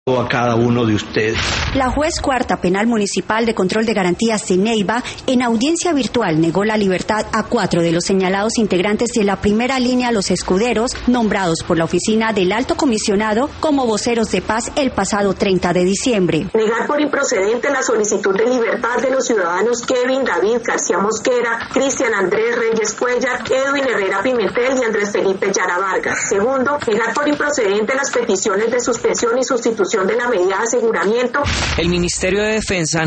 a cada uno de ustedes. La juez cuarta penal municipal de control de garantías de Neiva, en audiencia virtual, negó la libertad a 4 de los señalados integrantes de la primera línea Los Escuderos, nombrados por la oficina del Alto Comisionado como voceros de paz el pasado 30 de diciembre. Negar por improcedente la solicitud de libertad de los ciudadanos Kevin David García Mosquera, Cristian Andrés Reyes Cuellar, Edwin Herrera Pimentel y Andrés Felipe Yara Vargas. Segundo, negar por improcedente las peticiones de suspensión y sustitución de la medida de aseguramiento. El Ministerio de Defensa